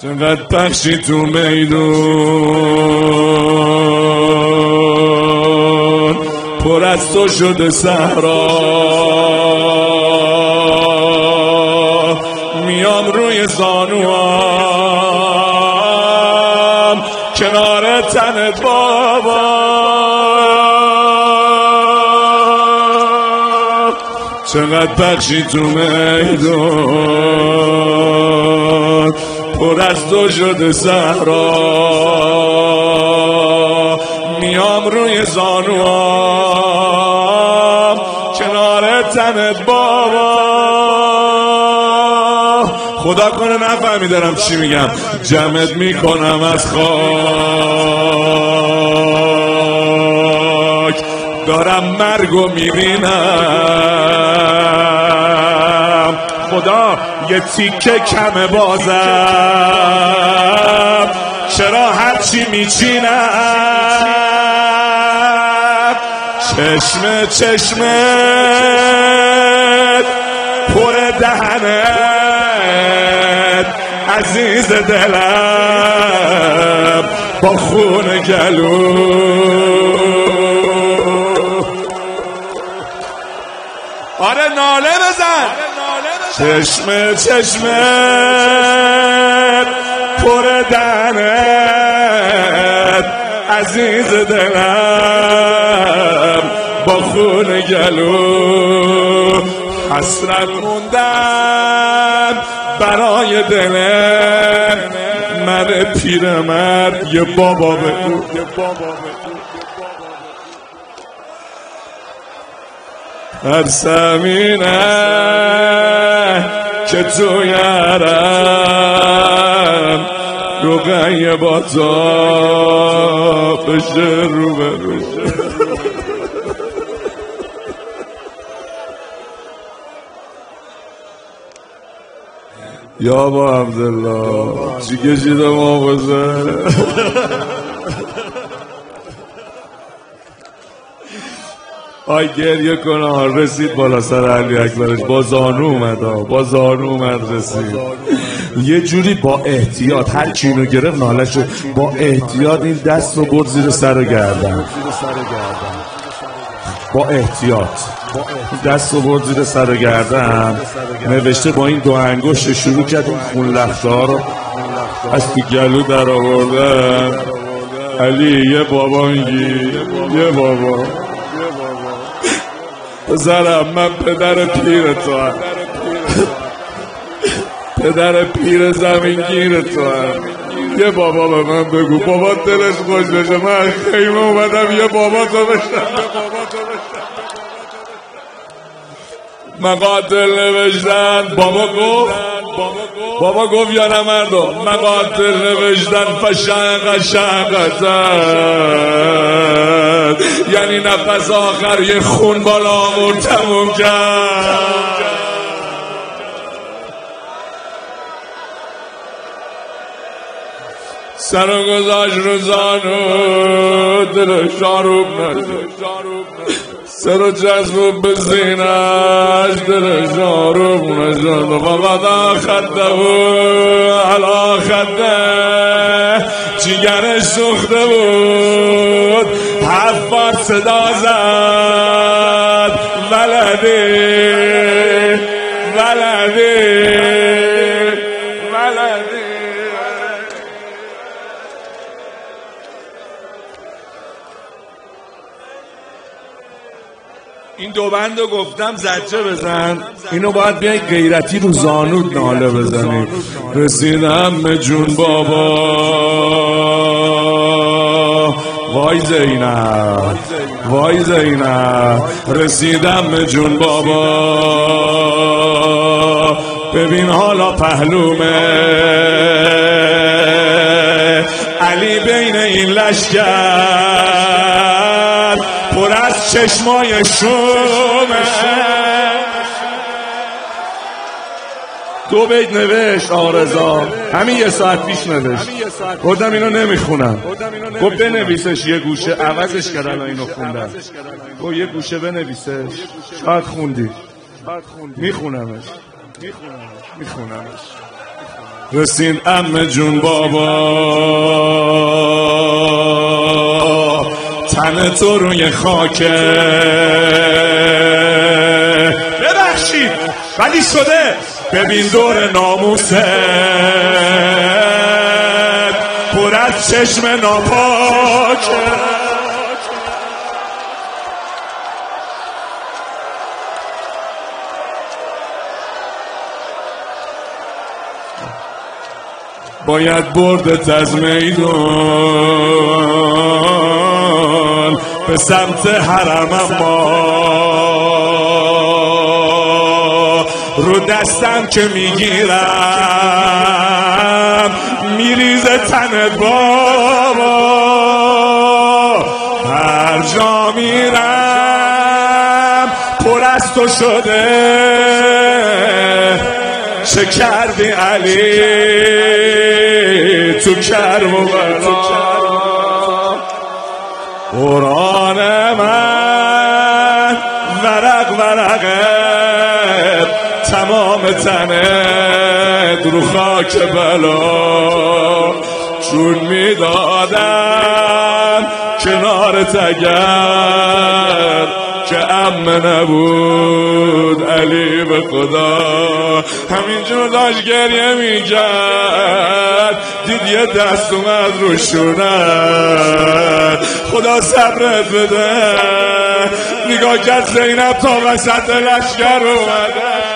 چقدر بخشی تو میدون پر از تو شده صحرا، میام روی زانوام کنار تنت بابا، چقدر بخشی تو میدون پر از تو شده صحرا، میام روی زانوام کنار تنت بابا. خدا کنه نفهمی دارم چی میگم، جمعت میکنم از خاک، دارم مرگو میبینم، خدا یه تیکه کمه بازم، چرا هرچی میچینم چشمت پر دهنت عزیز دلم با خون گلو. آره ناله بزن. چشمت پر دهنت عزیز دلم با خون گلو، حسرت موندم برای دلم، من پیرمرد یه بابا بگو. ترسم اینه که تو یارم روغن با تا بشه رو به رو. یا با عبدالله چی کشیده مابزه. آی گریه کنه رسید بالا سر علی اکبرش، با زانو اومد رسید یه جوری با احتیاط، هر کی اینو گرفت نالشو با احتیاط این دست رو برد زیر سر گردن، با احتیاط دست رو برد زیر سر گردن، نوشته با این دو انگشت شروع کرد اون خون لخته ها رو از تو گلو در آوردن. علی یه بابا میگی، یه بابا بذارم، من پدر پیر تو هم، پدر پیر زمینگیر تو هم، یه بابا به من بگو، بابا دلش خوش بشه، من خیمه اومدم یه بابا تو بشم. مقاتل نوشتن، بابا گفت یا نه مردم، مقاتل نوشتن فشنق یعنی نفس آخر یه خون بالا آورد تموم کرد. سر و گذاشت رو زانو، دلش آروم نشد، سر و جذب به زینش، دلش آروم نشد. فقط خده بود علا خده، جیگرش سوخته بود، 7 بار صدا زد ولدی. این دو بندو گفتم زجه بزن، اینو باید بیایی غیرتی رو زانود ناله بزنی. رسیدم به جون بابا، وای زینب، رسیدم به جون بابا، ببین حالا پهلومه علی بین این لشکر پر از چشمای شومه. 2 بیت نوشت آرزا، همین 1 ساعت پیش نوشت، گفتم اینو نمیخونم، گفت بنویسش یه گوشه، عوضش کردن اینو خوندن، گفت یه گوشه بنویسش، شاید خوندی، میخونمش. رسید عمه جون بابا تن تو روی خاکه ببخشید ولی شده ببین دور ناموست پر از چشم ناپاکه باید بردت از میدون به سمت حرم، اما رو دستم که میگیرم میریزه تنت بابا. هر جا میرم پر از تو شده، چه کردی علی تو کرب و بلا. قرآن من ورق ورقه تمام تنت رو خاک بلا. چون میدادم کنارت اگر که عمه نبود علی به خدا همینجور داشت گریه میکرد. دید یه دست اومد رو شونت، خدا صبرت بده. نگاه کرد زینب تا وسط لشکر اومده.